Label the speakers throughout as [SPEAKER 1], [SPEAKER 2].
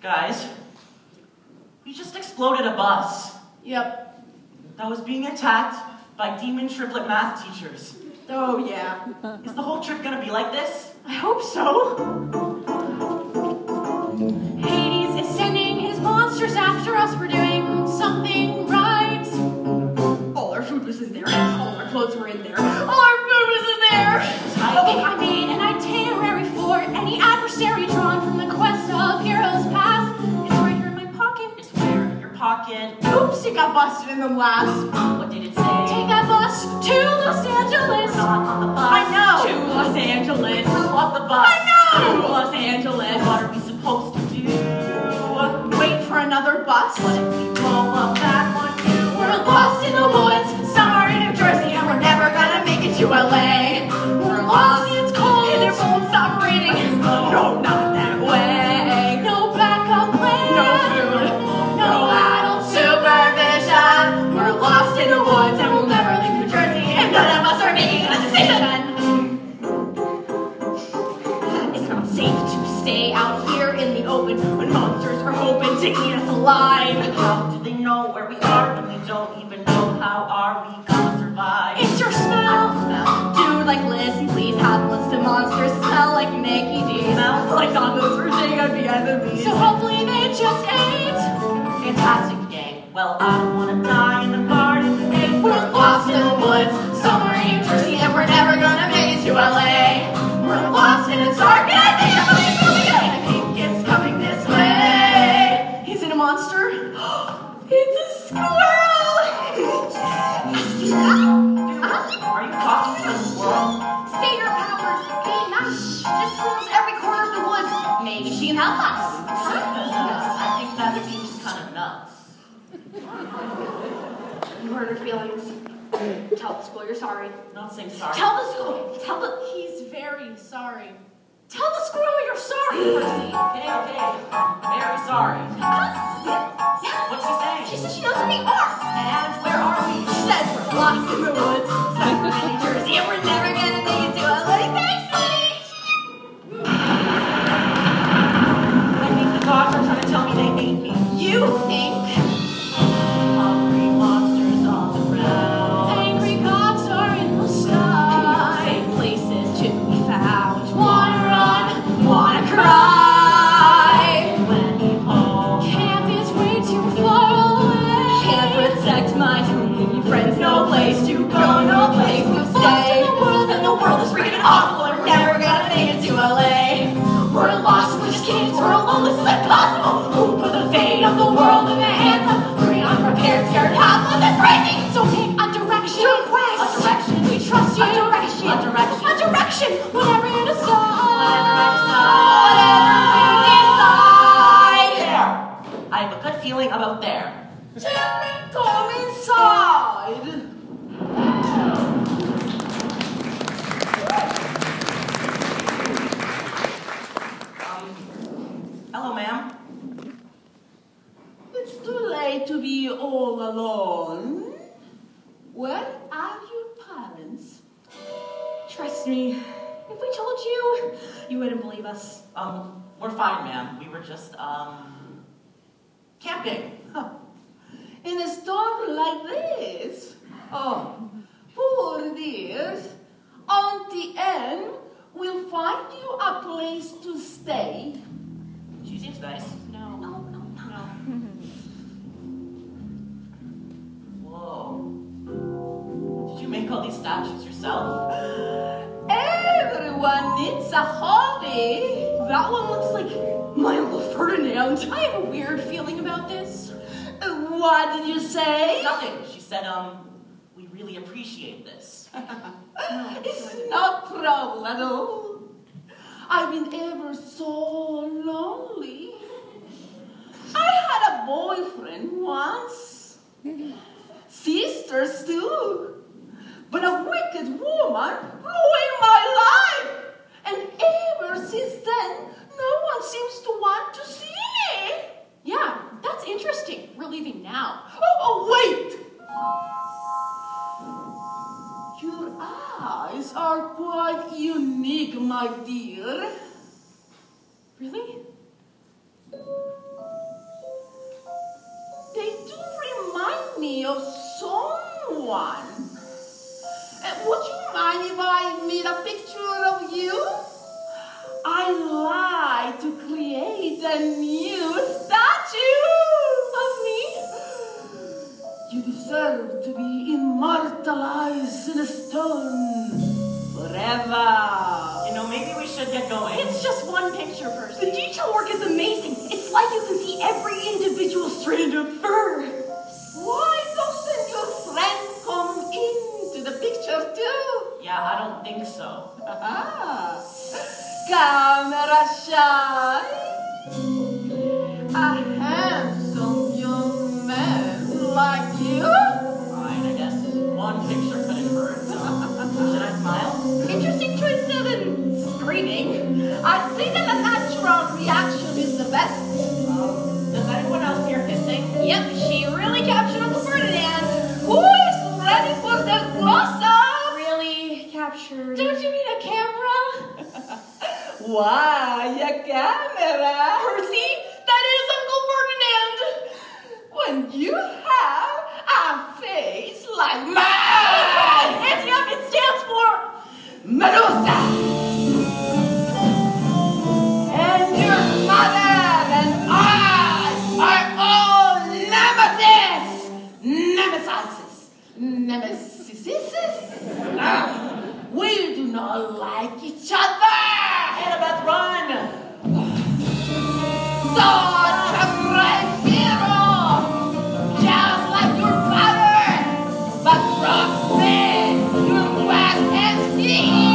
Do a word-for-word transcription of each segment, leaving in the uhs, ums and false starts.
[SPEAKER 1] Guys, we just exploded a bus.
[SPEAKER 2] Yep.
[SPEAKER 1] That was being attacked by demon triplet math teachers.
[SPEAKER 2] Oh, yeah.
[SPEAKER 1] Is the whole trip gonna be like this?
[SPEAKER 2] I hope so. Hades is sending his monsters after us. We're doing something right. All our food was in there. All our clothes were in there. All our food was in there. Oh, I made an itinerary for any adversary drawn from the quest of heroes past. It's right here in my pocket.
[SPEAKER 1] It's where in your pocket.
[SPEAKER 2] Oops, it got busted in the last.
[SPEAKER 1] What did it say?
[SPEAKER 2] Take that bus to Los Angeles.
[SPEAKER 1] We're not on the bus.
[SPEAKER 2] I know. To Los Angeles.
[SPEAKER 1] We're on the bus.
[SPEAKER 2] I know. To Los Angeles.
[SPEAKER 1] What are we supposed to do?
[SPEAKER 2] Wait for another bus.
[SPEAKER 1] What if we blow up that one too?
[SPEAKER 2] We're lost in the woods, somewhere in New Jersey, and we're never gonna make it to L A. We're lost, it's cold, and it won't stop raining. No, not that way. No backup plan. No food. No adult supervision. We're lost in the woods, and we'll never leave New Jersey, and none of us are making a decision. It's not safe to stay out here in the open when monsters are hoping to eat us alive.
[SPEAKER 1] How do they know where we are when we don't even know how are we gonna survive?
[SPEAKER 2] It's your smell. smell. Dude like Lizzie, please have us to monsters. Smell like Mickey D's.
[SPEAKER 1] Smell
[SPEAKER 2] like tacos for saying I'd be enemies. So hopefully they just ate.
[SPEAKER 1] Fantastic day. Well, I don't wanna die in the garden state.
[SPEAKER 2] We're lost in the woods, somewhere in New Jersey, and we're never gonna make it to L A. We're lost and it's dark, and I think something's coming in. I think it's coming this way. Is it a monster? It's a squirrel! Excuse me?
[SPEAKER 1] Are you talking to the squirrel?
[SPEAKER 2] Say your powers, be nice. This squirrel's every corner of the woods. Maybe she can help us. Huh?
[SPEAKER 1] I think that seems kind of nuts.
[SPEAKER 2] You hurt her feelings. Tell the school you're sorry.
[SPEAKER 1] Not saying sorry.
[SPEAKER 2] Tell the school. Tell the. He's very sorry. Tell the squirrel you're sorry, Percy.
[SPEAKER 1] Okay, okay. I'm very sorry. What's she saying?
[SPEAKER 2] She says she knows where we are.
[SPEAKER 1] And where are we?
[SPEAKER 2] She says we're lost in the woods, somewhere in New Jersey, and we're never gonna make it to L A. Thanks, buddy.
[SPEAKER 1] I think the gods are trying to tell me they hate me.
[SPEAKER 2] You think?
[SPEAKER 1] Hungry monsters on the ground.
[SPEAKER 2] Angry gods are in the sky. Safe places to be found. Wanna run, wanna cry.
[SPEAKER 1] When you home.
[SPEAKER 2] Camp is way too far away. Can't protect my only friends. No place to go, no place to stay. Lost in the world, and the world is freaking awful. We're never gonna make it to L A. We're lost, we're kids, we're alone. This is impossible. Who put the fate of the world in the hands of three unprepared, scared, helpless, and crazy? So take a direction. Request.
[SPEAKER 1] A direction.
[SPEAKER 2] We trust you.
[SPEAKER 1] A direction.
[SPEAKER 2] A direction. A direction. Whatever you decide.
[SPEAKER 1] Whatever I decide.
[SPEAKER 2] Whatever you decide.
[SPEAKER 1] There. I have a good feeling about there.
[SPEAKER 2] Timmy, come inside.
[SPEAKER 1] Um, hello, ma'am.
[SPEAKER 3] It's too late to be all alone. Where are your parents?
[SPEAKER 2] Trust me. If we told you, you wouldn't believe us.
[SPEAKER 1] Um, we're fine, ma'am. We were just, um, camping.
[SPEAKER 3] Huh. In a storm like this? Oh, poor dears. Auntie Anne will find you a place to stay.
[SPEAKER 1] She seems nice.
[SPEAKER 2] No. No, no, no.
[SPEAKER 1] Whoa. Did you make all these statues yourself?
[SPEAKER 3] Everyone needs a hobby.
[SPEAKER 2] That one looks like my Uncle Ferdinand. I have a weird feeling about this.
[SPEAKER 3] What did you say?
[SPEAKER 1] Nothing. She said, um, we really appreciate this.
[SPEAKER 3] It's no trouble at all. I've been ever so lonely. I had a boyfriend once. Sisters too. But a wicked woman ruined my life. And ever since then, no one seems to want to see me.
[SPEAKER 2] Yeah, that's interesting. We're leaving now.
[SPEAKER 3] Oh, oh wait. Your eyes are quite unique, my dear.
[SPEAKER 2] Really?
[SPEAKER 1] going?
[SPEAKER 2] It's just one picture, Percy. The detail work is amazing. It's like you can see every individual strand of fur.
[SPEAKER 3] Why doesn't your friend come into the picture too?
[SPEAKER 1] Yeah, I don't think so.
[SPEAKER 3] Ah, camera shy. A handsome young man like you.
[SPEAKER 1] Fine, I guess one picture couldn't hurt. Should I smile?
[SPEAKER 2] Interesting choice of an screaming.
[SPEAKER 3] I think that a natural reaction is the best.
[SPEAKER 1] Um, does anyone else hear hissing?
[SPEAKER 2] Yep, she really captured Uncle Ferdinand.
[SPEAKER 3] Who is ready for the close-up?
[SPEAKER 2] Really captured.
[SPEAKER 3] Don't you mean a camera? Why a camera?
[SPEAKER 2] Percy, that is Uncle Ferdinand.
[SPEAKER 3] When you have a face like mine.
[SPEAKER 2] Antioch, it stands for
[SPEAKER 3] Medusa! And your mother and I are all nemesis! Nemesis! Nemesis? Ah, we do not like each other!
[SPEAKER 1] Annabeth, run!
[SPEAKER 3] Such a brave hero! Just like your father! But trust me, your quest is here!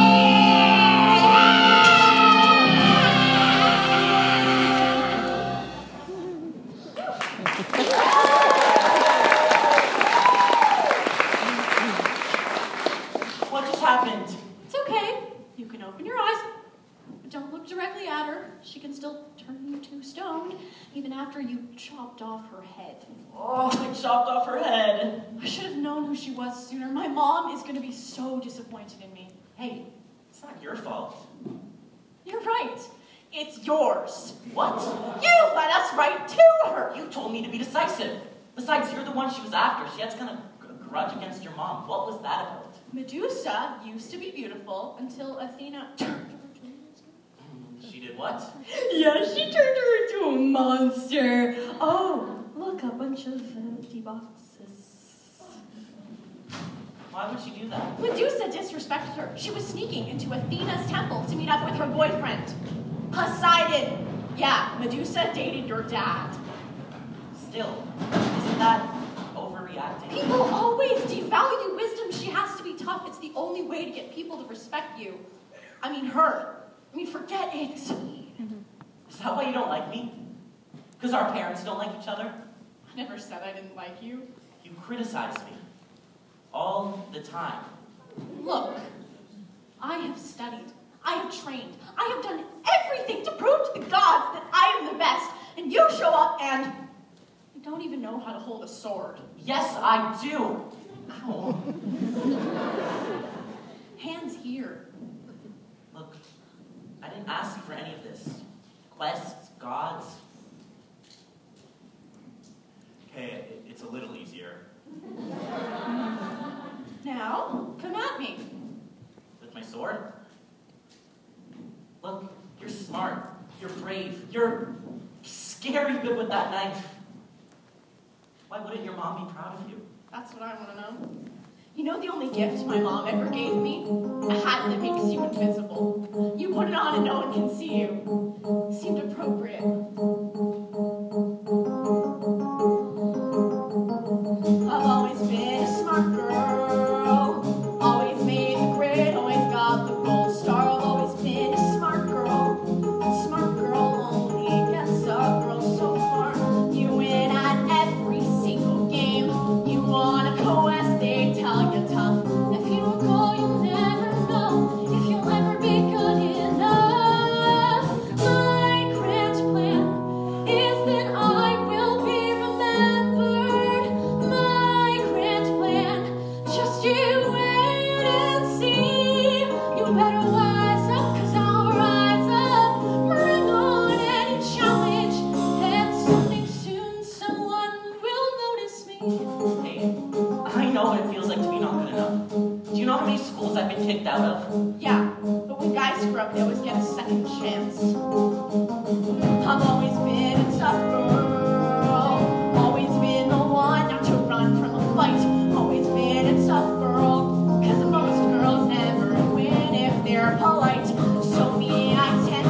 [SPEAKER 1] What just happened?
[SPEAKER 2] It's okay. You can open your eyes, but don't look directly at her. She can still turn you to stone, even after you chopped off her head.
[SPEAKER 1] Oh, I chopped off her head.
[SPEAKER 2] I should have known who she was sooner. My mom is going to be so disappointed in me.
[SPEAKER 1] Hey, it's not your fault.
[SPEAKER 2] You're right. It's yours.
[SPEAKER 1] What?
[SPEAKER 2] You let us right to her.
[SPEAKER 1] You told me to be decisive. Besides, you're the one she was after. She had some kind of grudge against your mom. What was that about?
[SPEAKER 2] Medusa used to be beautiful until Athena turned her into a monster.
[SPEAKER 1] She did what?
[SPEAKER 2] Yeah, she turned her into a monster. Oh, look, a bunch of empty boxes.
[SPEAKER 1] Why would she do that?
[SPEAKER 2] Medusa disrespected her. She was sneaking into Athena's temple to meet up with her boyfriend, Poseidon. Yeah, Medusa dated your dad.
[SPEAKER 1] Still, isn't that overreacting?
[SPEAKER 2] People always devalue wisdom. She has to be tough. It's the only way to get people to respect you. I mean, her. I mean, forget it.
[SPEAKER 1] Is that why you don't like me? Because our parents don't like each other?
[SPEAKER 2] I never said I didn't like you.
[SPEAKER 1] You criticize me. All the time.
[SPEAKER 2] Look, I have studied. I have trained. I have done everything to prove to the gods that I am the best. And you show up and you don't even know how to hold a sword.
[SPEAKER 1] Yes, I do. Ow.
[SPEAKER 2] Hands here.
[SPEAKER 1] Look, I didn't ask for any of this. Quests, gods.
[SPEAKER 4] Okay, it- it's a little easier.
[SPEAKER 2] Now, come at me.
[SPEAKER 1] With my sword? Look, you're smart. You're brave. You're scary good with that knife. Why wouldn't your mom be proud of you?
[SPEAKER 2] That's what I want to know. You know the only gift my mom ever gave me? A hat that makes you invisible. You put it on and no one can see you. Seemed appropriate. I've always been a smart girl. Always made the grade, always got the gold star. I've always been a smart girl. A smart girl only gets a girl so far. You win at every single game. You want a co-ed, they tell you tough. If you don't go, you'll never know if you'll ever be good enough. My grand plan is that I will be remembered. My grand plan, just you wait and see. You better wise up, cause I'll rise up. Bring on any challenge, and someday soon someone will notice me.
[SPEAKER 1] Hey, I know what it feels like to be not good enough. Do you know how many schools I've been kicked out of?
[SPEAKER 2] Yeah, but when guys screw up, they always get a second chance. I've always been a tough girl. Always been the one not to run from a fight. Always been a tough girl. Cause most girls never win if they're polite. So me, I tend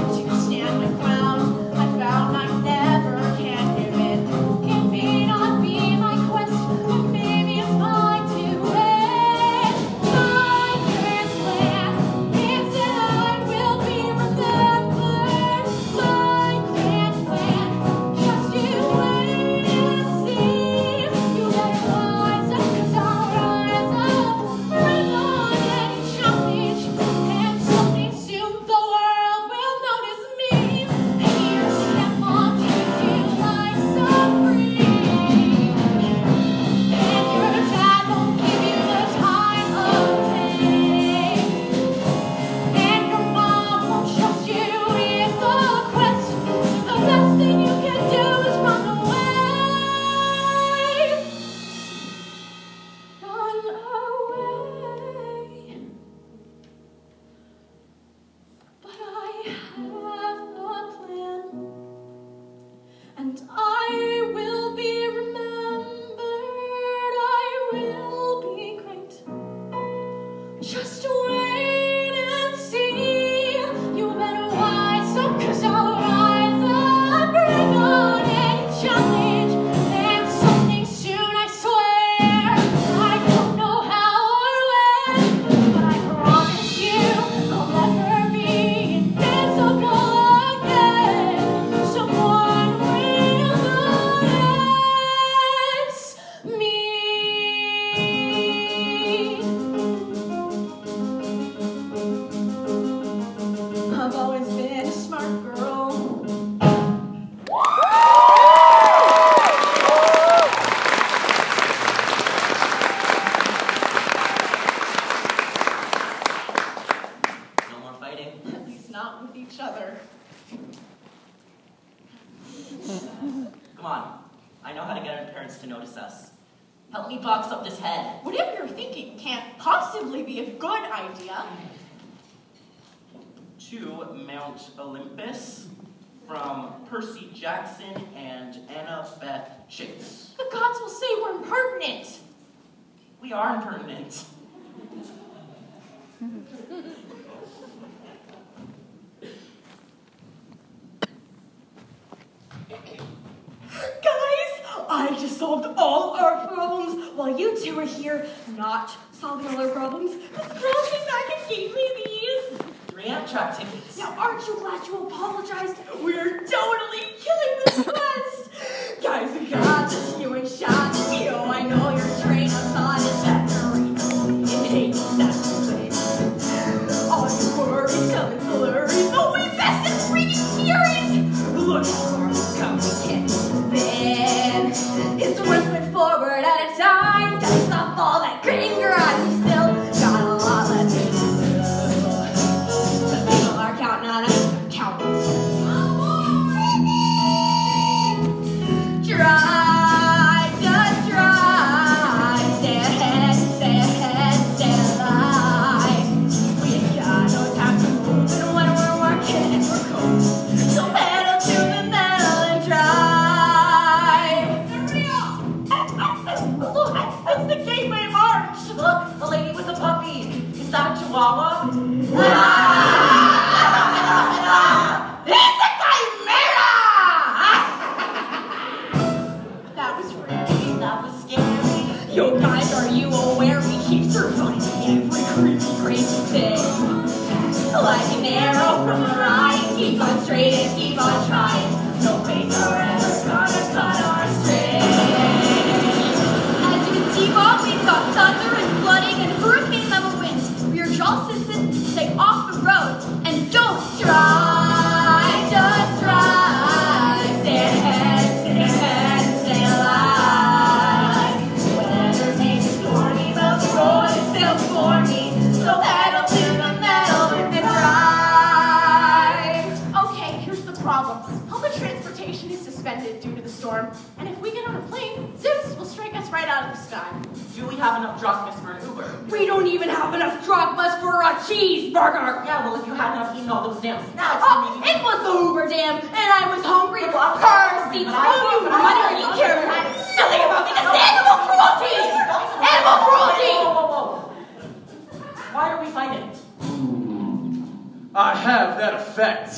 [SPEAKER 2] been a smart girl.
[SPEAKER 1] No more fighting.
[SPEAKER 2] At least not with each other.
[SPEAKER 1] Come on. I know how to get our parents to notice us. Help me box up this head.
[SPEAKER 2] Whatever you're thinking can't possibly be a good idea.
[SPEAKER 1] To Mount Olympus from Percy Jackson and Annabeth Chase.
[SPEAKER 2] The gods will say we're impertinent.
[SPEAKER 1] We are impertinent.
[SPEAKER 2] Guys, I just solved all our problems while you two are here not solving all our problems. This girl came back and gave me these.
[SPEAKER 1] Three Amtrak tickets.
[SPEAKER 2] Now, aren't you glad you apologized? We're totally killing this quest. Guys, we got this you and shot you. I know your train of thought is factory. It hates that way. All your worries come in flurries, but we best in freaking furies. Look for coming in. Then it's one foot forward at a time. Gotta stop all that gritting grind. We still got a lot left to do. The people are counting on us. Count. Try, just try. Stay ahead, stay ahead, stay alive. We ain't got no time to move, and when we're working, we're cold. So pedal to the metal and drive. Look, that's the Gateway March.
[SPEAKER 1] Look, the lady with the puppy. Is that a chihuahua?
[SPEAKER 2] It's a chimera! That was freaky.
[SPEAKER 1] That was scary.
[SPEAKER 2] Yo, guys, are you aware we keep surviving every creepy, crazy thing? Like an arrow from a ride, keep on straight and keep on trying. No faith are ever gonna cut our strings. As you can see, Bob, we've got thunder and flooding and hurricane level winds. We urge all citizens to stay off the road and don't try, just try. Stay ahead, stay ahead, stay alive. Weather may be stormy, but the road is still for me. So pedal to the metal and drive. Okay, here's the problem. All the transportation is suspended due to the storm, and if we get on a plane, Zeus will strike us right out of the sky.
[SPEAKER 1] Do we have enough drachmas for an Uber?
[SPEAKER 2] We don't even have enough drachmas for a cheeseburger.
[SPEAKER 1] Yeah, well, if you hadn't have eaten all those damn snacks,
[SPEAKER 2] Oh,
[SPEAKER 1] then
[SPEAKER 2] it was the Uber Dam, and I was hungry. Percy, throw you money or you care nothing about me. This is animal cruelty! Animal cruelty!
[SPEAKER 1] Whoa, whoa, whoa, whoa. Why are we fighting?
[SPEAKER 5] I have that effect.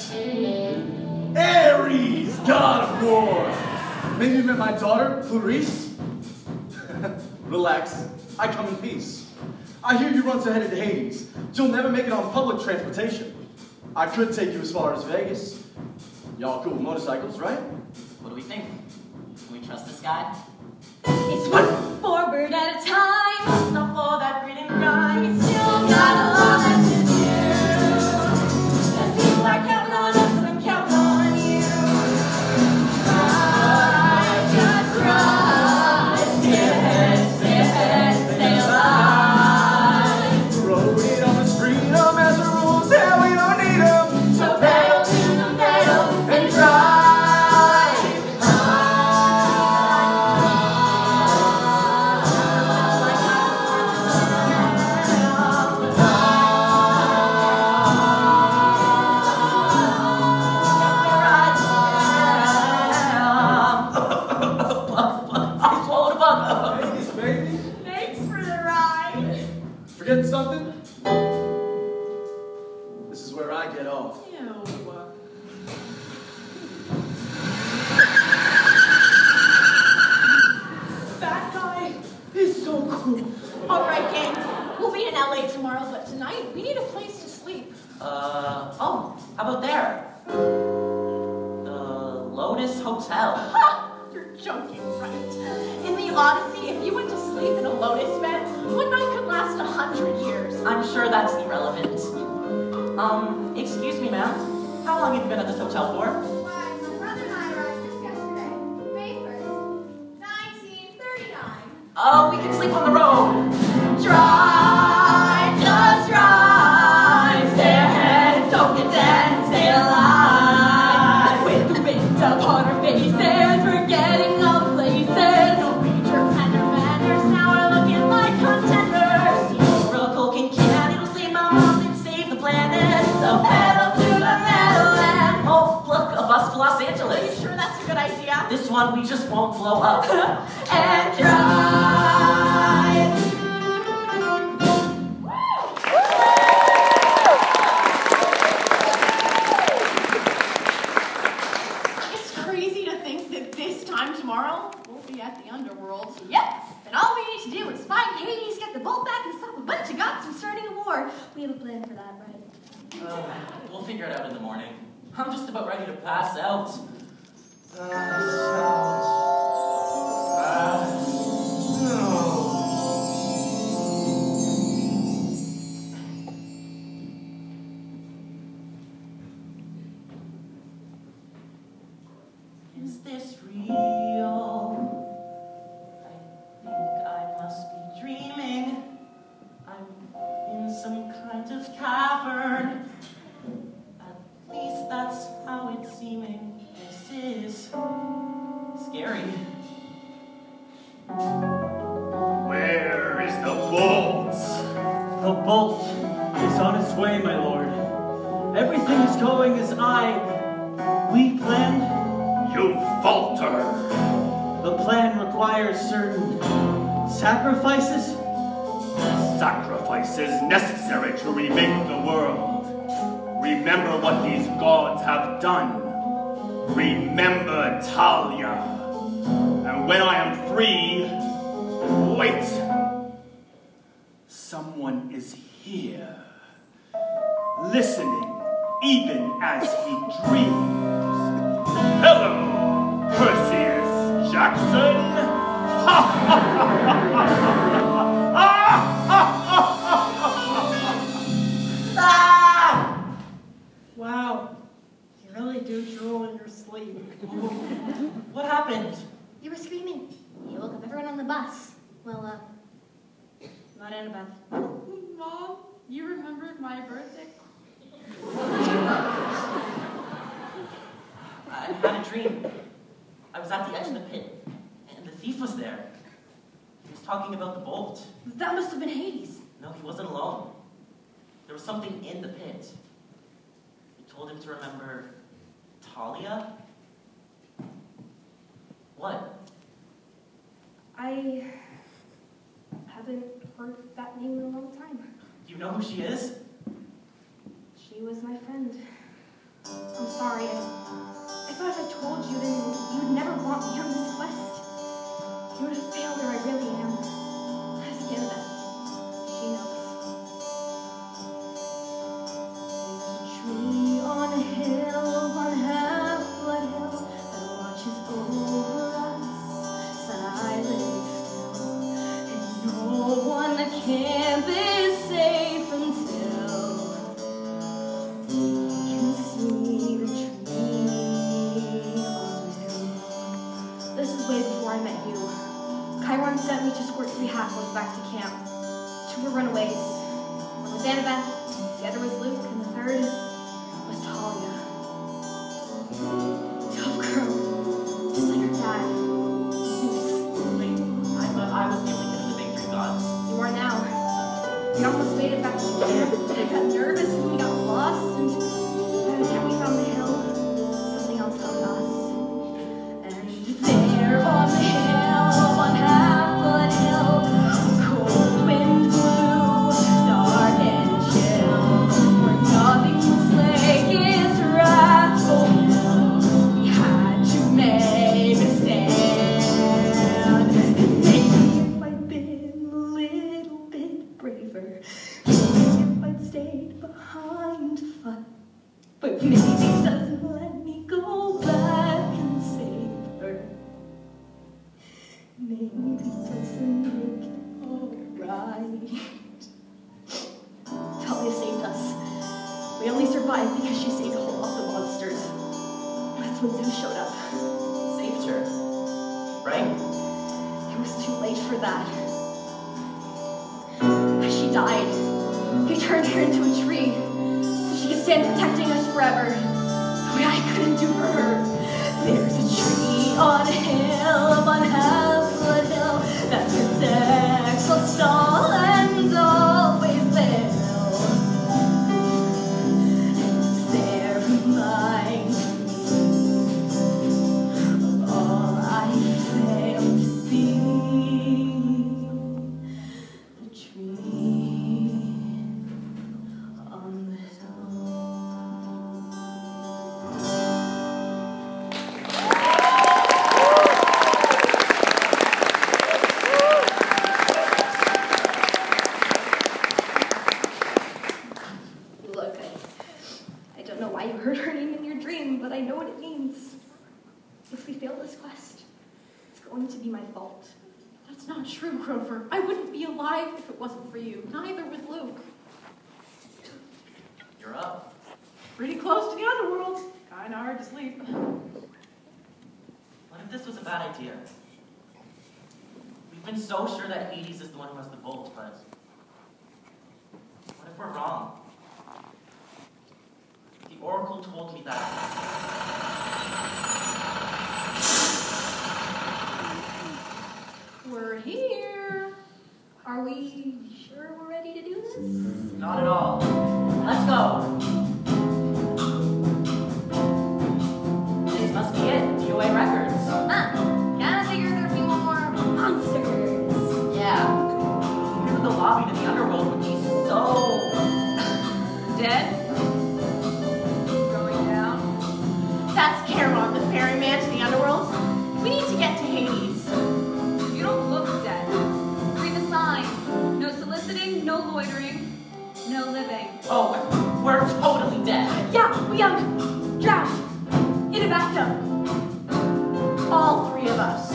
[SPEAKER 5] Ares, god of war. Maybe you met my daughter, Clarice? Relax, I come in peace. I hear you once headed to Hades, but you'll never make it on public transportation. I could take you as far as Vegas. Y'all cool with motorcycles, right?
[SPEAKER 1] What do we think? Can we trust this guy?
[SPEAKER 2] It's one forward at a time.
[SPEAKER 1] Stop all that grit and grind.
[SPEAKER 2] We still got a lot left to do. Cause people are counting on us and counting on you. Try, just try. Stay ahead, stay ahead, stay alive.
[SPEAKER 5] Road it on the freedom as the rules say we don't need them.
[SPEAKER 2] So pedal to the metal and drive.
[SPEAKER 1] I swallowed a bug.
[SPEAKER 5] Vegas, baby.
[SPEAKER 2] Thanks for the ride.
[SPEAKER 5] Forget something? This is where I get off.
[SPEAKER 2] Ew. That guy is so cool. All right, gang. We'll be in L A tomorrow, but tonight we need a place to sleep.
[SPEAKER 1] Uh, oh, how about there? The Lotus Hotel.
[SPEAKER 2] Ha! You're joking, right? In the Odyssey, if you went to sleep in a lotus bed, one night could last a hundred years.
[SPEAKER 1] I'm sure that's irrelevant. Um, excuse me, ma'am. How long have you been at this hotel for?
[SPEAKER 2] Why, my brother and I arrived just yesterday. May first, nineteen thirty-nine.
[SPEAKER 1] Oh, we can sleep on the road.
[SPEAKER 2] Drive, just drive. Stay ahead, don't get dead, stay alive. With the wind upon our faces, we're getting no places. No major tender manners, now we're looking like contenders.
[SPEAKER 1] Oracle can can, it'll save my mom and save the planet.
[SPEAKER 2] So pedal to the metal and
[SPEAKER 1] Oh, look, a bus to Los
[SPEAKER 2] Are you
[SPEAKER 1] Angeles.
[SPEAKER 2] sure that's a good idea?
[SPEAKER 1] This one we just won't blow up.
[SPEAKER 2] And drive. It's crazy to think that this time tomorrow we'll be at the underworld.
[SPEAKER 6] Yep, and all we need to do is find Hades, get the bolt back, and stop a bunch of gods from starting a war. We have a plan for that, right?
[SPEAKER 1] Uh, we'll figure it out in the morning. I'm just about ready to pass out. Pass out. Pass out. Is this real? I think I must be dreaming. I'm in some kind of cavern. At least that's how it's seeming. This is scary.
[SPEAKER 7] Where is the bolt?
[SPEAKER 8] The bolt is on its way, my lord. Everything is going as I... we planned.
[SPEAKER 7] You falter.
[SPEAKER 8] The plan requires certain sacrifices.
[SPEAKER 7] Sacrifices necessary to remake the world. Remember what these gods have done. Remember Talia. And when I am free, wait. Someone is here, listening even as he dreams. Hello, Perseus Jackson.
[SPEAKER 1] Ah!
[SPEAKER 3] Wow, you really do drool in your sleep.
[SPEAKER 1] What happened?
[SPEAKER 6] You were screaming. You woke up everyone on the bus. Well, uh, not Annabeth.
[SPEAKER 3] Mom, you remembered my birthday?
[SPEAKER 1] I had a dream. I was at the edge of the pit, and the thief was there. He was talking about the bolt.
[SPEAKER 6] That must have been Hades.
[SPEAKER 1] No, he wasn't alone. There was something in the pit. It told him to remember Talia? What?
[SPEAKER 6] I haven't heard that name in a long time.
[SPEAKER 1] Do you know who she is?
[SPEAKER 6] She was my friend. I'm sorry. I, I thought if I told you, then you'd never want me on this quest. You would have failed her. I really am. Ask Annabeth. She knows. There's a tree on a hill, on Half-Blood Hill, that watches over us, silently still. And no one can be safe until you see the tree on the hill. This is way before I met you. Chiron sent me to escort three half-orcs back to camp. Two were runaways. One was Annabeth, the other was Luke, and the third was Talia. Tough girl, just like her dad, Zeus.
[SPEAKER 1] Wait, I thought I was the only kid in the big three gods.
[SPEAKER 6] You are now. We almost made it back to camp, but I got nervous and we got lost, and by the time we found the hill, something else found us. And there on the hill, on Half-Blood Hill, a cold wind blew, dark and chill, where nothing was That's when Zeus showed up.
[SPEAKER 1] Saved her. Right?
[SPEAKER 6] It was too late for that. She died. He turned her into a tree so she could stand protecting us forever. The way I couldn't do for her. There's a tree on a hill, up on Halfwood Hill, that protects us all and always will. It's there reminds me of all I failed to be. The tree on the hill. Look, I, I don't know why you heard her name in your dream, but I know what it means. If we fail this quest, it's going to be my fault.
[SPEAKER 2] That's not true, Grover. I wouldn't be alive if it wasn't for you. Neither would Luke.
[SPEAKER 1] You're up.
[SPEAKER 2] Pretty close to the underworld. Kinda hard to sleep.
[SPEAKER 1] What if this was a bad idea? We've been so sure that Hades is the one who has the bolt, but what if we're wrong? The Oracle told me that.
[SPEAKER 6] We're here. Are we sure we're ready to do this?
[SPEAKER 1] Not at all. Let's go. This must be it. D O A Records.
[SPEAKER 6] Ah, gotta figure there'd be more monsters.
[SPEAKER 1] Yeah. Here in the lobby to the underworld would be so
[SPEAKER 2] Dead? Going down? That's Charon, the ferryman to the underworld. We need to get to Hades. You don't look dead.
[SPEAKER 6] Read the sign. No soliciting, no loitering, no living.
[SPEAKER 1] Oh, we're totally dead.
[SPEAKER 6] Yeah, we um drowned in a bathtub.
[SPEAKER 2] All three of us.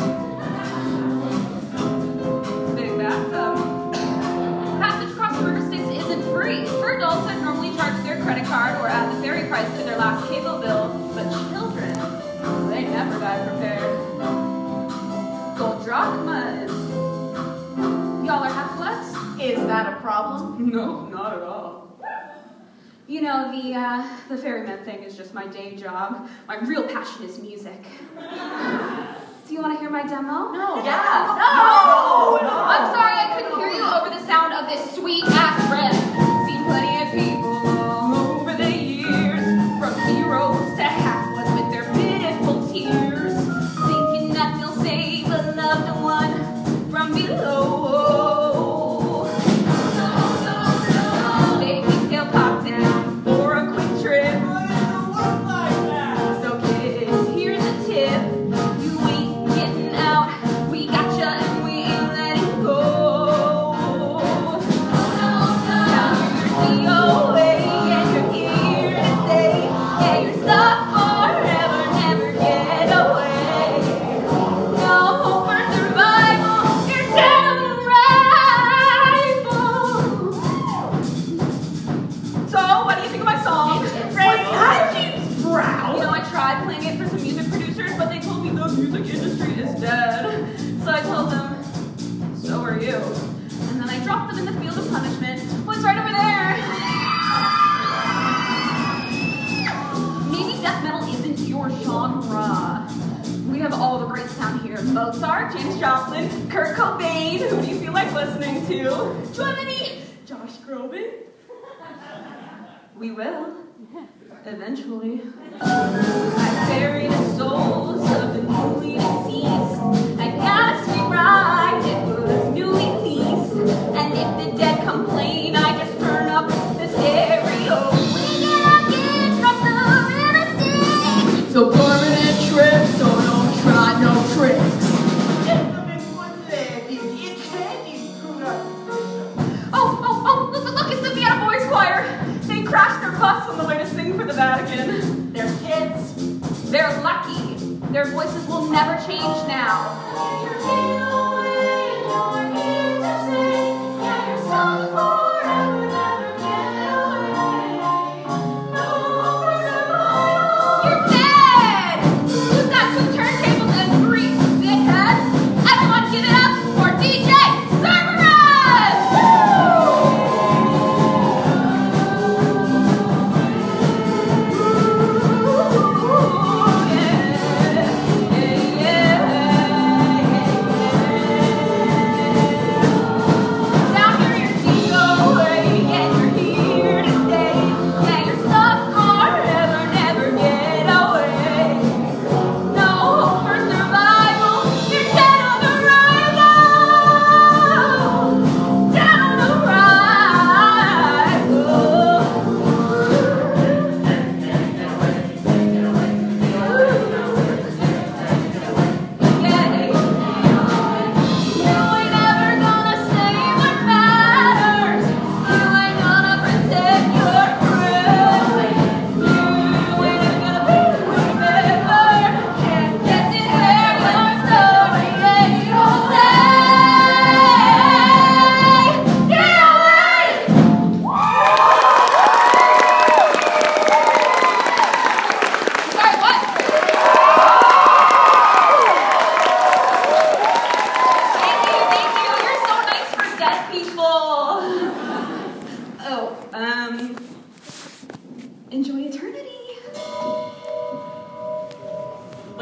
[SPEAKER 6] Big bathtub. Passage across the river Styx isn't free. For adults that normally charge their credit card or add the ferry price to their last cable bill, but children, they never die prepared. Gold drachmas. Y'all are half-bloods?
[SPEAKER 2] Is that a problem?
[SPEAKER 6] No, not at all. You know, the uh, the ferryman thing is just my day job. My real passion is music. Do you want to hear my demo?
[SPEAKER 2] No.
[SPEAKER 1] Yeah.
[SPEAKER 6] No! I'm sorry, I couldn't hear you over the sound of this sweet-ass riff. Seen plenty of people all over the years, from heroes to half-bloods with their pitiful tears, thinking that they'll save a loved one from below. They think they'll pop down for a quick trip. So kids, here's a tip. You ain't getting out. We gotcha and we ain't letting go. Now you're D O A and you're here to stay. Yeah, you're stuck forever, never get away. No hope for survival. You're down arrival. So, what do you think of my song?
[SPEAKER 2] Freddie Hutchins, Brown.
[SPEAKER 6] You know, I tried playing it for some music producers, but they told me the music industry is dead. So I told them, so are you. And then I dropped them in the field of punishment. What's right over there? Maybe death metal isn't your genre. We have all the greats down here. Mozart, James Joplin, Kurt Cobain. Who do you feel like listening to? Do you have any? Josh Groban? We will. Eventually. I buried the souls of the newly deceased. I gotta stay right, it was newly leased. And if the dead complain, I just turn up the stereo. We gotta get from the river Styx. It's a permanent trip, so don't try no tricks. Oh, oh, oh, look, look, look, it's the Vienna Boys Choir. They crashed their bus on the way to sing for the Vatican. They're kids. They're lucky. Their voices will never change now. You're here to stay. Yeah, you're stuck forever, never get away. No hope for survival. You're dead!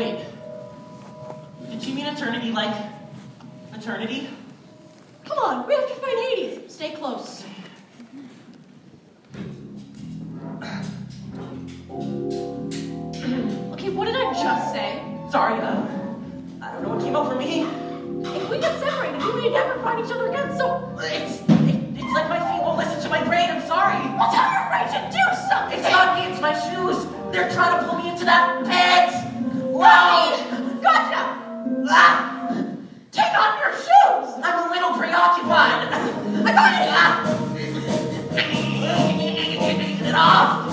[SPEAKER 1] Wait. Did you mean eternity like eternity?
[SPEAKER 6] Come on, we have to find Hades. Stay close. Okay, what did I just say?
[SPEAKER 1] Sorry, uh, I don't know what came over me.
[SPEAKER 6] If we get separated, we may never find each other again, so...
[SPEAKER 1] It's, it, it's like my feet won't listen to my brain, I'm sorry.
[SPEAKER 6] Well, tell your brain to do something!
[SPEAKER 1] It's not me, it's my shoes. They're trying to pull me into that pit.
[SPEAKER 6] Right! Gotcha!
[SPEAKER 1] Ah!
[SPEAKER 6] Take off your shoes!
[SPEAKER 1] I'm a little preoccupied.
[SPEAKER 6] I got it!
[SPEAKER 1] Ah! Get it off.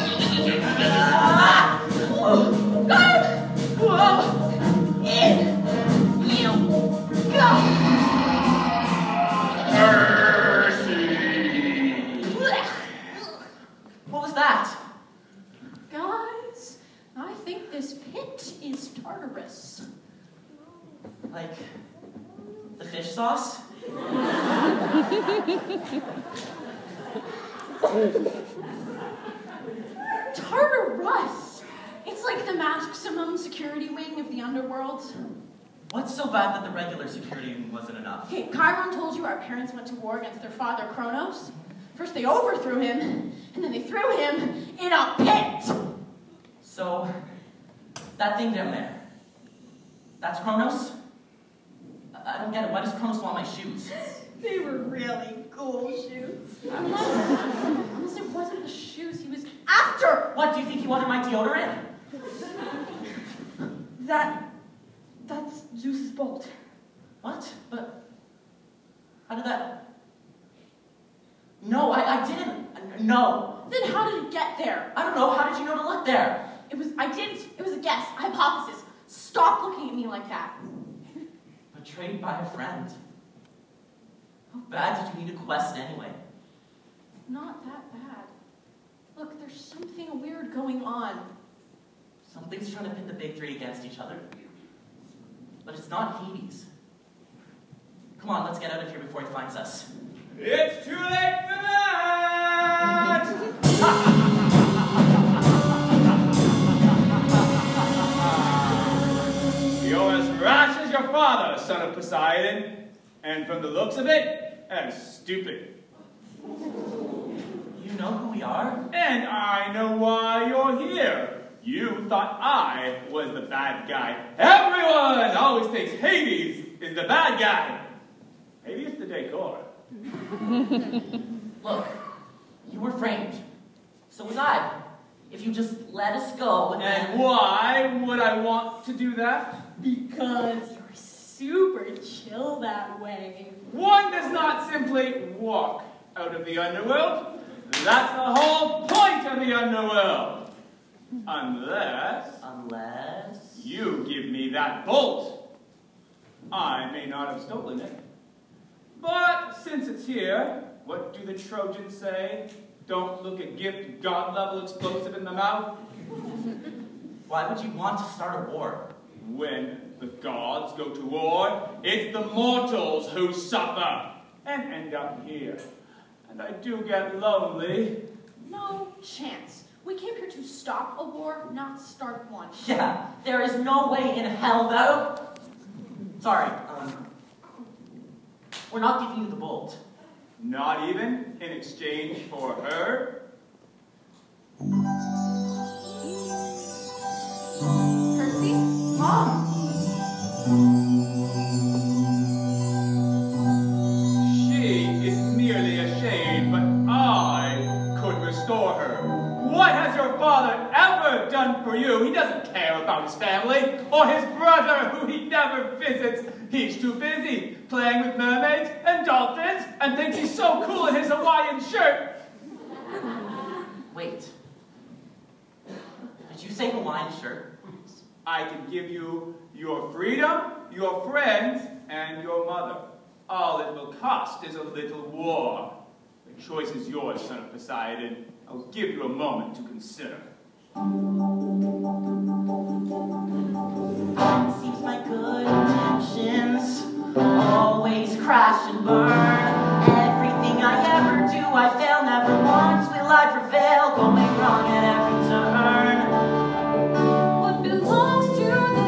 [SPEAKER 1] Ah!
[SPEAKER 6] Got it!
[SPEAKER 1] Whoa. In. You. Go.
[SPEAKER 7] Mercy!
[SPEAKER 1] What was that?
[SPEAKER 6] Guys, I think this pit is Tartarus.
[SPEAKER 1] Like the fish sauce?
[SPEAKER 6] Tartarus! It's like the maximum security wing of the underworld.
[SPEAKER 1] What's so bad that the regular security wasn't enough?
[SPEAKER 6] Okay, Chiron told you our parents went to war against their father Kronos. First they overthrew him, and then they threw him in a pit!
[SPEAKER 1] So, that thing down there, that's Kronos? I don't get it. Why does Kronos want my shoes?
[SPEAKER 6] They were really cool shoes. Unless, unless it wasn't the shoes he was after!
[SPEAKER 1] What, do you think he wanted my deodorant?
[SPEAKER 6] That... that's Zeus's bolt.
[SPEAKER 1] What? But, how did that... No, I, I didn't. No.
[SPEAKER 6] Then how did it get there?
[SPEAKER 1] I don't know. How did you know to look there?
[SPEAKER 6] It was, I didn't. It was a guess, a hypothesis. Stop looking at me like that.
[SPEAKER 1] Betrayed by a friend. How bad did you need a quest anyway?
[SPEAKER 6] Not that bad. Look, there's something weird going on.
[SPEAKER 1] Something's trying to pit the big three against each other. But it's not Hades. Come on, let's get out of here before he finds us.
[SPEAKER 7] It's too late for that! You're as rash as your father, son of Poseidon, and from the looks of it, as stupid.
[SPEAKER 1] You know who we are?
[SPEAKER 7] And I know why you're here. You thought I was the bad guy. Everyone always thinks Hades is the bad guy. Maybe it's the decor.
[SPEAKER 1] Look, you were framed. So was I. If you just let us go and then...
[SPEAKER 7] And why would I want to do that?
[SPEAKER 6] Because you're super chill that way.
[SPEAKER 7] One does not simply walk out of the underworld. That's the whole point of the underworld. Unless...
[SPEAKER 1] Unless...
[SPEAKER 7] You give me that bolt. I may not have stolen it. But since it's here, what do the Trojans say? Don't look a gift god-level explosive in the mouth.
[SPEAKER 1] Why would you want to start a war?
[SPEAKER 7] When the gods go to war, it's the mortals who suffer and end up here. And I do get lonely.
[SPEAKER 6] No chance. We came here to stop a war, not start one.
[SPEAKER 1] Yeah, there is no way in hell though. Sorry, um... we're not giving you the bolt.
[SPEAKER 7] Not even in exchange for her?
[SPEAKER 6] Percy?
[SPEAKER 1] Mom!
[SPEAKER 7] She is merely a shade, but I could restore her. What has your father ever done for you? He doesn't care about his family or his brother, who he never visits. He's too busy playing with mermaids and dolphins and thinks he's so cool in his Hawaiian shirt.
[SPEAKER 1] Wait. Did you say Hawaiian shirt?
[SPEAKER 7] I can give you your freedom, your friends, and your mother. All it will cost is a little war. The choice is yours, son of Poseidon. I'll give you a moment to consider.
[SPEAKER 1] Seems my good intentions always crash and burn. Everything I ever do, I fail. Never once will I prevail. Going wrong at every turn.
[SPEAKER 6] What belongs to the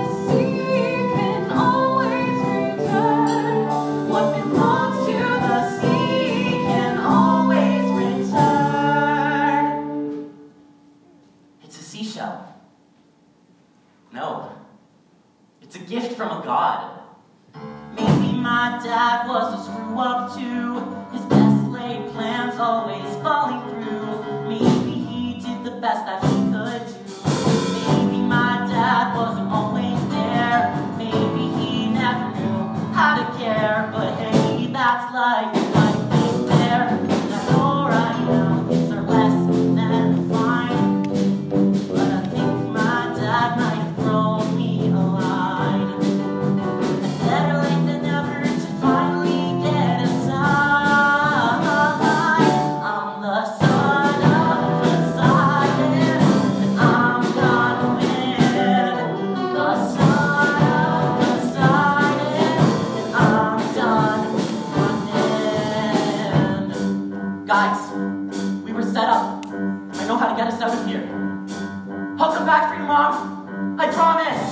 [SPEAKER 1] No. It's a gift from a god. Maybe my dad was a screw-up too. His best laid plans always falling through. Maybe he did the best that he could do. Maybe my dad wasn't always there. Maybe he never knew how to care. But hey, that's life. Life ain't fair. And I know right now things are less than fine. But I think my dad might have thrown me a line. And better late than never to finally get a sign. I'm the son of Poseidon, and I'm gonna win. The son of Poseidon, and I'm done running. Guys, we were set up. I know how to get us out of here. I'll come back for you, Mom. I promise.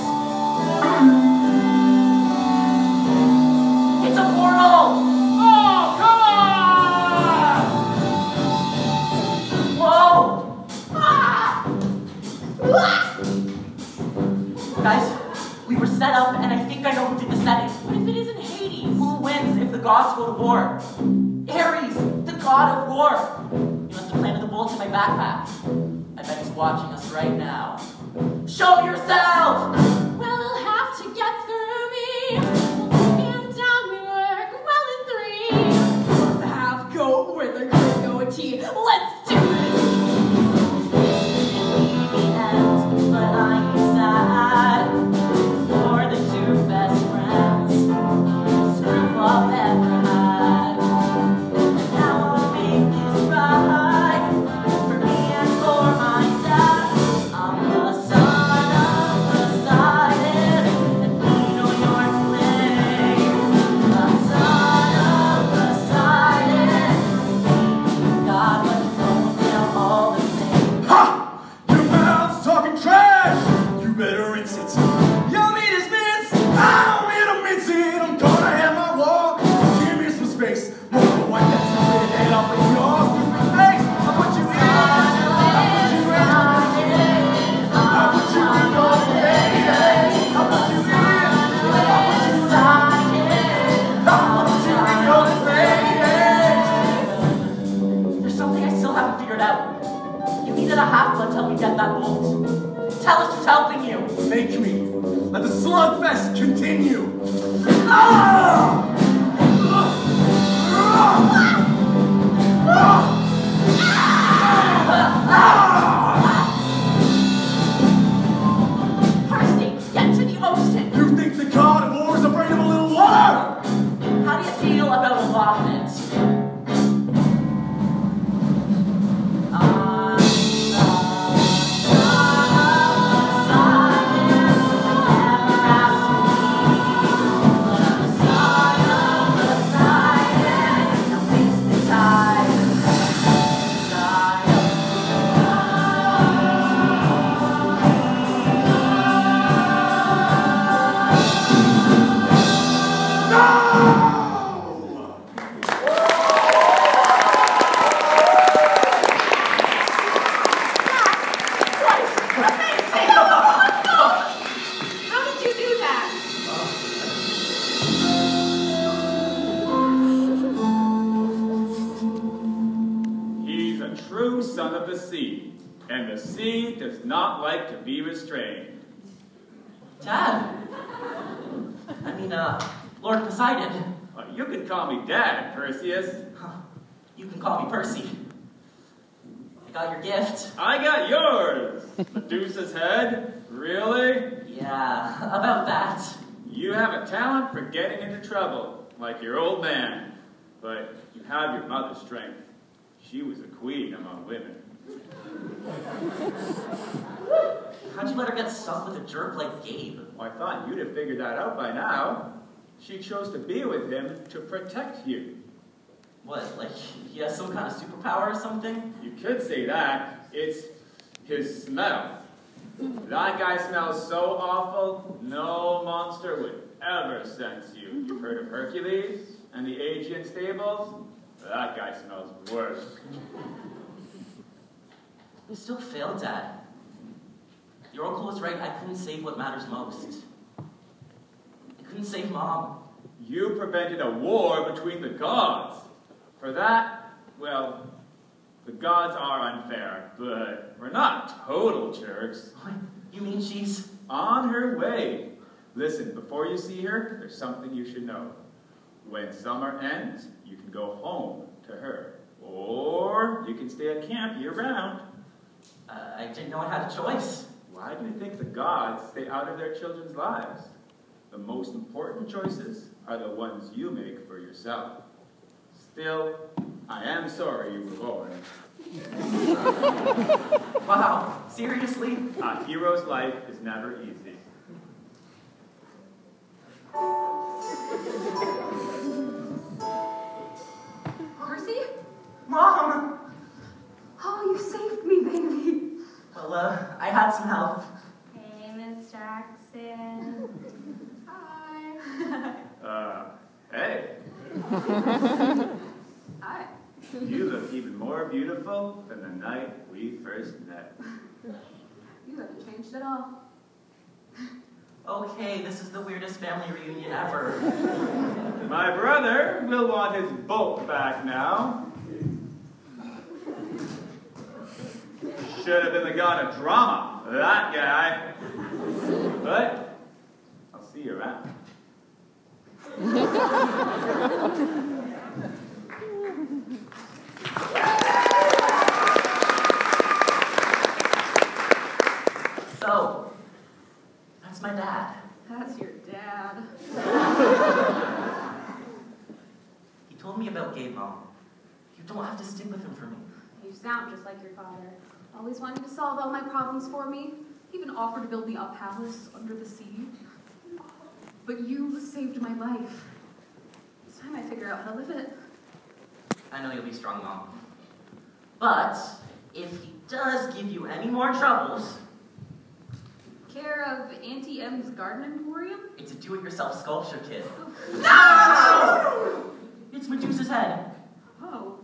[SPEAKER 1] It's a portal! Oh, come on! Whoa! Ah! Ah! Guys, we were set up, and I think I know who did the setting.
[SPEAKER 2] What if it isn't Hades?
[SPEAKER 1] Who wins if the gods go to war? Ares, the god of war. He must have planted the bolts in my backpack. I bet he's watching us right now. Show yourself!
[SPEAKER 2] Well, they'll have to get through me. We'll take him down, we work well in three. The half goat with a good goatee. Let's do this.
[SPEAKER 1] But I'm sad for the two best friends screw up ever had. And now I'll make this right for me and for my dad. I'm the son of Poseidon, and we know you're to blame. The son of Poseidon, God, but you don't feel all the same.
[SPEAKER 5] Ha! Your mouth's talking trash! You better rinse it. Your meat is minced! I'm in a mince it! I'm gonna have my walk! Give me some space! More of a wipe that stupid head off with your stupid face! I put you in! I put you in! I put you in your baby! I put you in! I put you in! I put you in your baby!
[SPEAKER 1] There's something I still haven't figured out. You needed a half-blood to help me get that bolt. Tell us who's helping you.
[SPEAKER 5] Make me. Let the slugfest continue. Ah!
[SPEAKER 2] Percy, get to the ocean.
[SPEAKER 5] You think the god of war is afraid of a little water?
[SPEAKER 1] How do you feel about allotment? I'm the son of Poseidon, never asked to leave. But I'm the son of Poseidon, now face the tide. Side of
[SPEAKER 2] How did you do that?
[SPEAKER 7] He's a true son of the sea, and the sea does not like to be restrained.
[SPEAKER 1] Dad. I mean, uh, Lord Poseidon.
[SPEAKER 7] Uh, you can call me Dad, Perseus.
[SPEAKER 1] You can call me Percy. I got your gift.
[SPEAKER 7] I got yours. Medusa's head? Really?
[SPEAKER 1] Yeah, about that.
[SPEAKER 7] You have a talent for getting into trouble, like your old man. But you have your mother's strength. She was a queen among women.
[SPEAKER 1] How'd you let her get stuck with a jerk like Gabe?
[SPEAKER 7] Well, I thought you'd have figured that out by now. She chose to be with him to protect you.
[SPEAKER 1] What, like he has some kind of superpower or something?
[SPEAKER 7] You could say that. It's his smell. That guy smells so awful, no monster would ever sense you. You've heard of Hercules and the Aegean stables? That guy smells worse.
[SPEAKER 1] You still failed, Dad. Your uncle was right. I couldn't save what matters most. I couldn't save Mom.
[SPEAKER 7] You prevented a war between the gods. For that, well, the gods are unfair, but we're not total jerks.
[SPEAKER 1] You mean she's
[SPEAKER 7] on her way? Listen, before you see her, there's something you should know. When summer ends, you can go home to her. Or you can stay at camp year-round.
[SPEAKER 1] Uh, I didn't know I had a choice.
[SPEAKER 7] Why do you think the gods stay out of their children's lives? The most important choices are the ones you make for yourself. Still, I am sorry you were born.
[SPEAKER 1] Wow, seriously?
[SPEAKER 7] A hero's life is never easy.
[SPEAKER 2] Percy?
[SPEAKER 1] Mom!
[SPEAKER 2] Oh, you saved me, baby.
[SPEAKER 1] Well, uh, I had some help.
[SPEAKER 6] Hey, Miss Jackson.
[SPEAKER 2] Hi.
[SPEAKER 7] Uh, hey.
[SPEAKER 2] Hi.
[SPEAKER 7] You look even more beautiful than the night we first met.
[SPEAKER 2] You haven't changed at all.
[SPEAKER 1] Okay, this is the weirdest family reunion ever.
[SPEAKER 7] My brother will want his bolt back now. Should have been the god of drama, that guy. But I'll see you around.
[SPEAKER 1] So, that's my dad.
[SPEAKER 2] That's your dad.
[SPEAKER 1] He told me about Gabe, Mom. You don't have to stick with him for me.
[SPEAKER 2] You sound just like your father. Always wanting to solve all my problems for me. Even offered to build me a palace under the sea. But you saved my life. It's time I figure out how to live it.
[SPEAKER 1] I know you'll be strong, Mom. But, if he does give you any more troubles...
[SPEAKER 2] Care of Auntie M's Garden Emporium?
[SPEAKER 1] It's a do-it-yourself sculpture kit.
[SPEAKER 2] No!
[SPEAKER 1] It's Medusa's head.
[SPEAKER 2] Oh.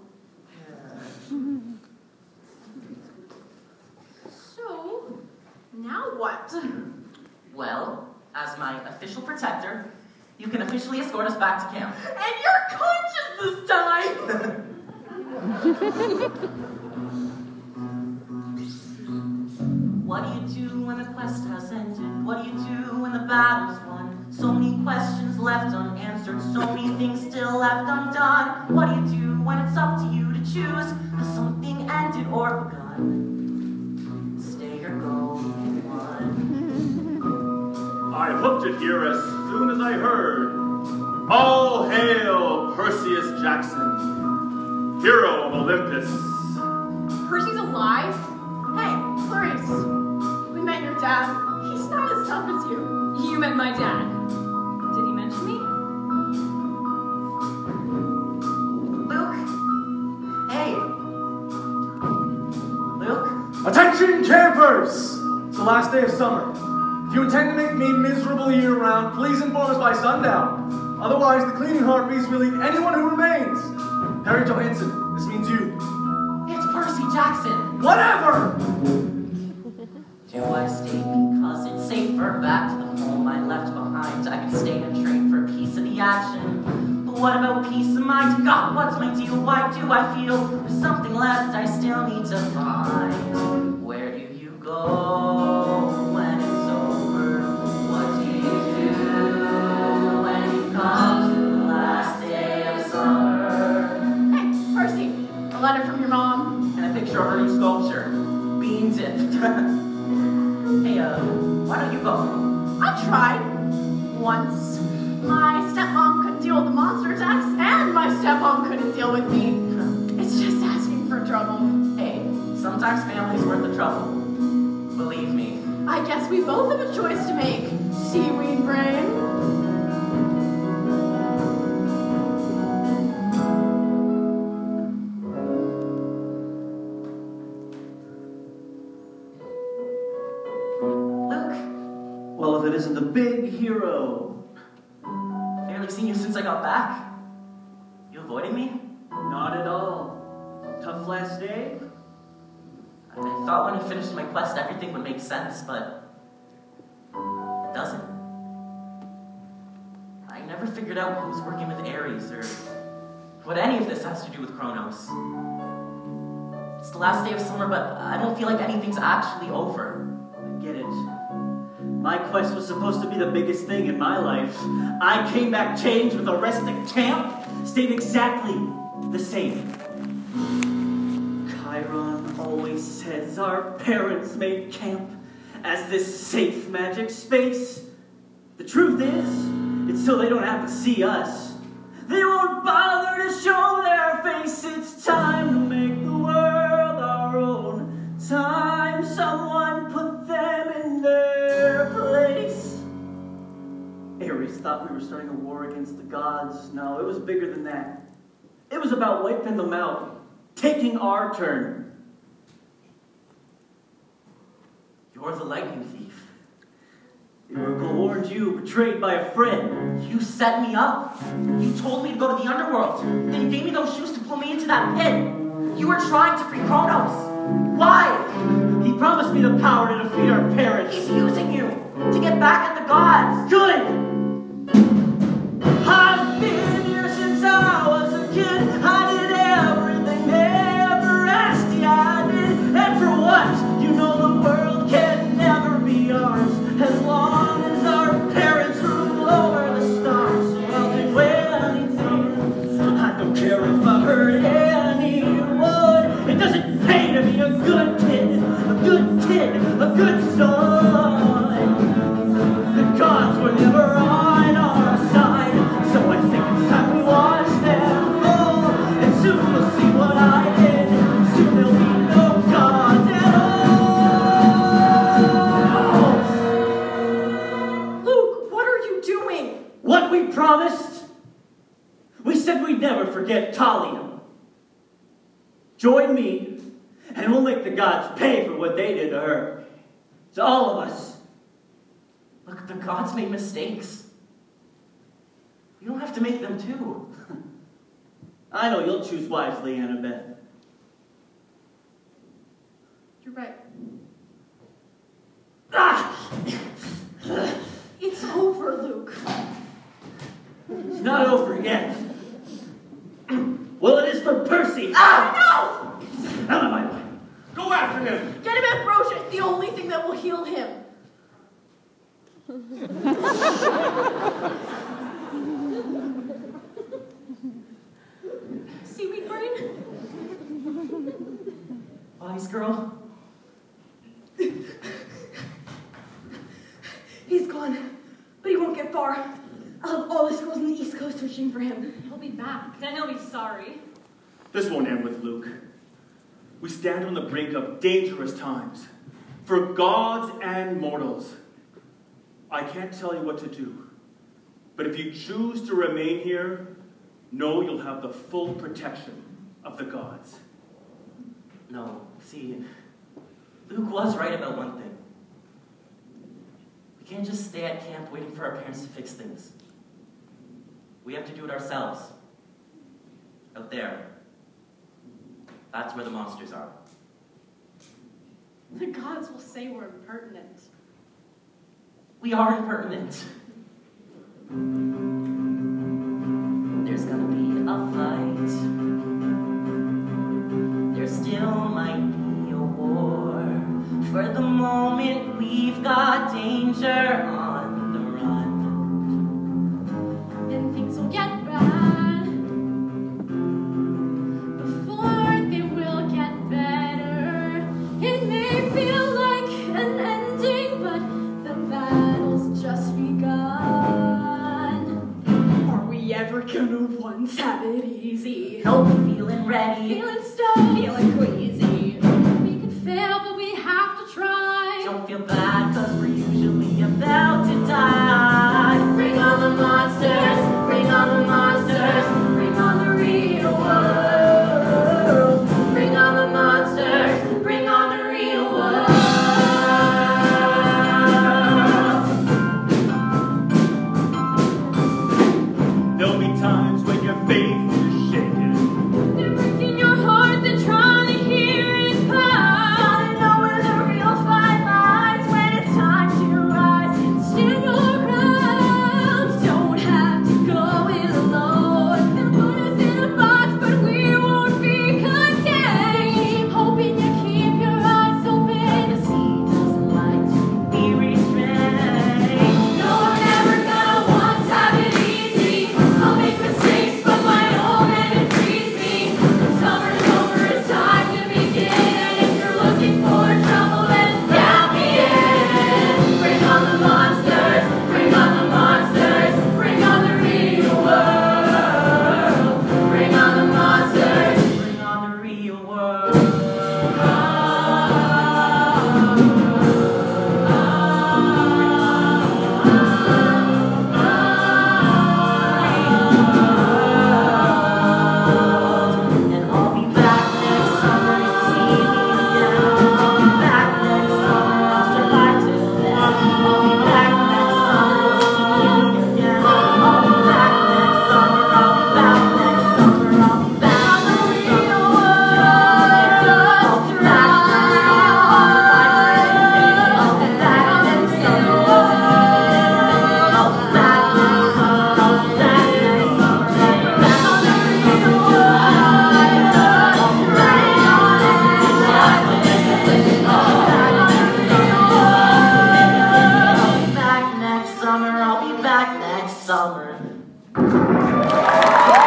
[SPEAKER 2] So, now what?
[SPEAKER 1] Well, as my official protector, you can officially escort us back to camp.
[SPEAKER 2] And you're conscious this time!
[SPEAKER 1] What do you do when the quest has ended? What do you do when the battle's won? So many questions left unanswered, so many things still left undone. What do you do when it's up to you to choose? Has something ended or begun? Stay or go, one.
[SPEAKER 7] I hooked it here as soon as I heard. All hail Perseus Jackson, hero of Olympus.
[SPEAKER 2] Percy's alive? Hey, Clarice. We met your dad. He's not as tough as you. You met my dad. Did he mention me?
[SPEAKER 1] Luke? Hey. Luke?
[SPEAKER 5] Attention, campers! It's the last day of summer. If you intend to make me miserable year-round, please inform us by sundown. Otherwise, the cleaning harpies will eat anyone who remains. Harry Johansson, this means you.
[SPEAKER 1] It's Percy Jackson.
[SPEAKER 5] Whatever!
[SPEAKER 1] Do I stay because it's safer? Back to the home I left behind. I could stay and train for a piece of the action. But what about peace of mind? God, what's my deal? Why do I feel there's something left I still need to find? Where do you go when it's over? What do you do when you come to the last day of summer?
[SPEAKER 2] Hey, Percy. A letter from your mom.
[SPEAKER 1] And a picture of her new sculpture. Bean dipped. Hey, uh, why don't you go?
[SPEAKER 2] I tried. Once. My stepmom couldn't deal with the monster attacks, and my stepmom couldn't deal with me. It's just asking for trouble.
[SPEAKER 1] Hey, sometimes family's worth the trouble. Believe me.
[SPEAKER 2] I guess we both have a choice to make. Seaweed brain.
[SPEAKER 8] Well, if it isn't the big hero.
[SPEAKER 1] Barely seen you since I got back. You avoiding me?
[SPEAKER 8] Not at all. Tough last day?
[SPEAKER 1] I thought when I finished my quest, everything would make sense, but it doesn't. I never figured out who's working with Ares, or what any of this has to do with Kronos. It's the last day of summer, but I don't feel like anything's actually over.
[SPEAKER 8] I get it. My quest was supposed to be the biggest thing in my life. I came back changed, but the rest of the camp stayed exactly the same. Chiron always says our parents made camp as this safe magic space. The truth is, it's so they don't have to see us. They won't bother to show their face. It's time to make the world our own. Time someone put them in their place. Ares thought we were starting a war against the gods. No, it was bigger than that. It was about wiping them out, taking our turn.
[SPEAKER 1] You're the lightning thief.
[SPEAKER 8] The Oracle warned you, betrayed by a friend.
[SPEAKER 1] You set me up. You told me to go to the underworld. Then you gave me those shoes to pull me into that pit. You were trying to free Kronos. Why?
[SPEAKER 8] He promised me the power to defeat our parents.
[SPEAKER 1] He's using you to get back at the gods.
[SPEAKER 8] Good! I've been here since I was a kid. I did everything they ever asked. Yeah, I did. And for what? You know the world can never be ours as long as our parents rule over the stars. So I'll do anything. I don't care if I hurt anyone. It doesn't pay to be a good kid, a good kid, a good son. The gods were never on our side, so I think it's time we watch them fall. And soon we'll see what I did. Soon there'll be no gods at all.
[SPEAKER 6] Luke, what are you doing?
[SPEAKER 8] What we promised? We said we'd never forget Talia. Join me, and we'll make the gods pay for what they did to her. To all of us.
[SPEAKER 1] Look, the gods made mistakes. You don't have to make them too.
[SPEAKER 8] I know you'll choose wisely, Annabeth.
[SPEAKER 6] You're right.
[SPEAKER 8] Ah!
[SPEAKER 6] It's over, Luke.
[SPEAKER 8] It's not over yet. Well, it is for Percy.
[SPEAKER 6] Ah, no!
[SPEAKER 8] Out of my way.
[SPEAKER 5] Go after him!
[SPEAKER 6] Get him Ambrosia. It's the only thing that will heal him. Seaweed brain?
[SPEAKER 1] Wise girl.
[SPEAKER 6] He's gone, but he won't get far. I'll have all the schools on the East Coast searching for him.
[SPEAKER 2] He'll be back. Then he'll be sorry.
[SPEAKER 7] This won't end with Luke. We stand on the brink of dangerous times for gods and mortals. I can't tell you what to do, but if you choose to remain here, know you'll have the full protection of the gods.
[SPEAKER 1] No, see, Luke was right about one thing. We can't just stay at camp waiting for our parents to fix things. We have to do it ourselves. Out there. That's where the monsters are.
[SPEAKER 2] The gods will say we're impertinent.
[SPEAKER 1] We are impertinent. There's gonna be a fight. There still might be a war. For the moment, we've got danger on the run.
[SPEAKER 2] Then things will get bad. Before they will get better. It may feel like an ending, but the battle's just begun.
[SPEAKER 6] Are we ever gonna once have it easy?
[SPEAKER 1] Nope, feeling ready.
[SPEAKER 2] Feeling stuck.
[SPEAKER 6] Feeling queasy.
[SPEAKER 2] We could fail, but we have to try.
[SPEAKER 1] Don't feel bad, cause we're usually about to die.
[SPEAKER 2] Bring on the monsters. Bring on the monsters. Bring on the real world. Bring on the monsters. Bring on the real world.
[SPEAKER 7] There'll be times when your faith is shaken.
[SPEAKER 2] They're breaking your heart. They're trying to
[SPEAKER 1] back next summer.